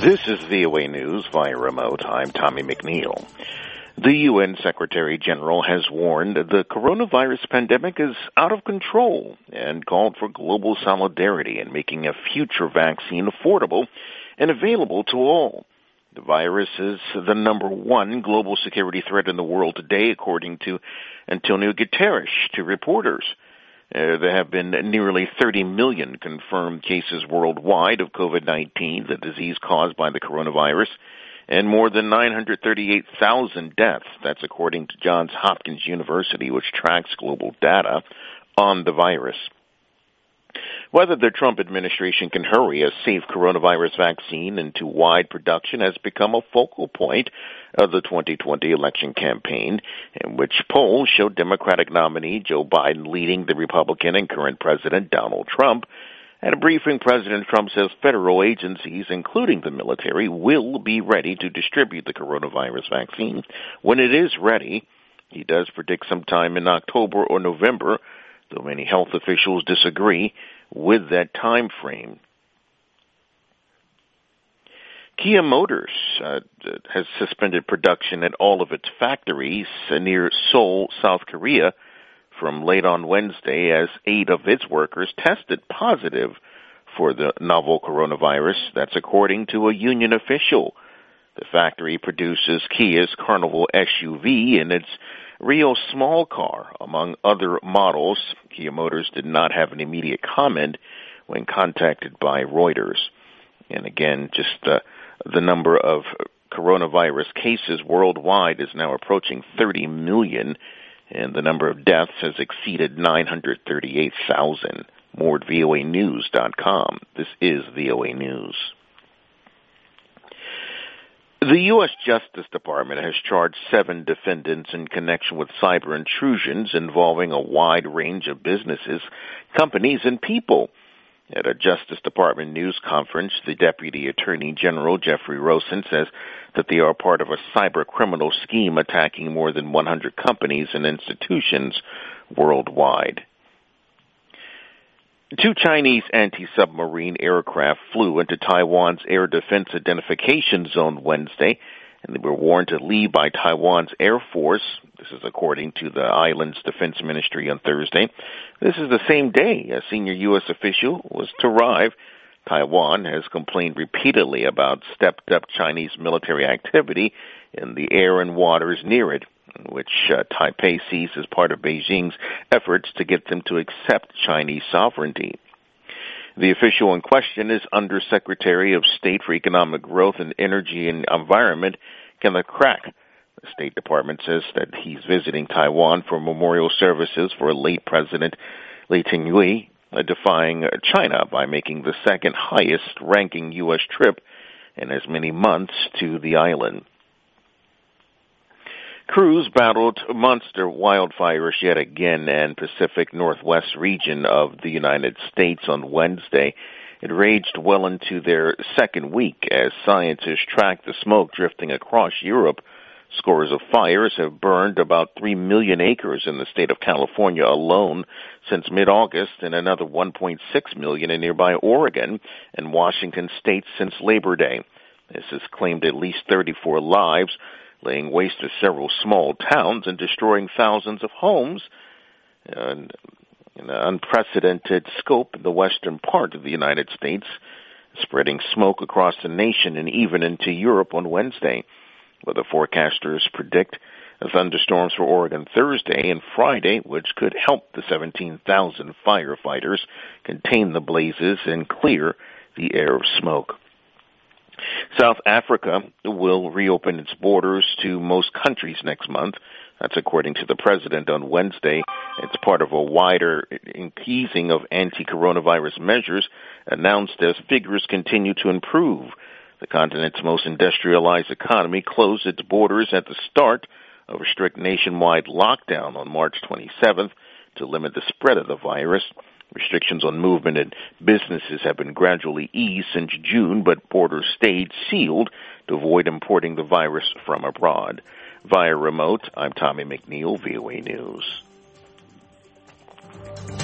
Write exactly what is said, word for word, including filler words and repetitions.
This is V O A News via remote. I'm Tommy McNeil. The U N Secretary General has warned the coronavirus pandemic is out of control and called for global solidarity in making a future vaccine affordable and available to all. The virus is the number one global security threat in the world today, according to Antonio Guterres to reporters. Uh, there have been nearly thirty million confirmed cases worldwide of COVID nineteen, the disease caused by the coronavirus, and more than nine hundred thirty-eight thousand deaths. That's according to Johns Hopkins University, which tracks global data on the virus. Whether the Trump administration can hurry a safe coronavirus vaccine into wide production has become a focal point of the twenty twenty election campaign, in which polls show Democratic nominee Joe Biden leading the Republican and current President Donald Trump. At a briefing, President Trump says federal agencies, including the military, will be ready to distribute the coronavirus vaccine when it is ready. He does predict sometime in October or November, though many health officials disagree with that time frame. Kia Motors uh, has suspended production at all of its factories near Seoul, South Korea, from late on Wednesday as eight of its workers tested positive for the novel coronavirus. That's according to a union official. The factory produces Kia's Carnival S U V and its Rio small car, among other models. Kia Motors did not have an immediate comment when contacted by Reuters. And again, just uh, the number of coronavirus cases worldwide is now approaching thirty million, and the number of deaths has exceeded nine hundred thirty-eight thousand. More at V O A news dot com. This is V O A News. The U S Justice Department has charged seven defendants in connection with cyber intrusions involving a wide range of businesses, companies, and people. At a Justice Department news conference, the Deputy Attorney General, Jeffrey Rosen, says that they are part of a cyber criminal scheme attacking more than one hundred companies and institutions worldwide. Two Chinese anti-submarine aircraft flew into Taiwan's Air Defense Identification Zone Wednesday, and they were warned to leave by Taiwan's Air Force. This is according to the island's Defense Ministry on Thursday. This is the same day a senior U S official was to arrive. Taiwan has complained repeatedly about stepped-up Chinese military activity in the air and waters near it, which uh, Taipei sees as part of Beijing's efforts to get them to accept Chinese sovereignty. The official in question is Undersecretary of State for Economic Growth and Energy and Environment, Kenneth Crack. The State Department says that he's visiting Taiwan for memorial services for late President Lee Teng-hui, uh, defying China by making the second highest-ranking U S trip in as many months to the island. Crews battled monster wildfires yet again in Pacific Northwest region of the United States on Wednesday. It raged well into their second week as scientists tracked the smoke drifting across Europe. Scores of fires have burned about three million acres in the state of California alone since mid-August, and another one point six million in nearby Oregon and Washington states since Labor Day. This has claimed at least thirty-four lives, laying waste to several small towns and destroying thousands of homes, and in an unprecedented scope in the western part of the United States, spreading smoke across the nation and even into Europe on Wednesday. But the forecasters predict thunderstorms for Oregon Thursday and Friday, which could help the seventeen thousand firefighters contain the blazes and clear the air of smoke. South Africa will reopen its borders to most countries next month. That's according to the president on Wednesday. It's part of a wider easing of anti-coronavirus measures announced as figures continue to improve. The continent's most industrialized economy closed its borders at the start of a strict nationwide lockdown on March twenty-seventh to limit the spread of the virus. Restrictions on movement and businesses have been gradually eased since June, but borders stayed sealed to avoid importing the virus from abroad. Via remote, I'm Tommy McNeil, V O A News.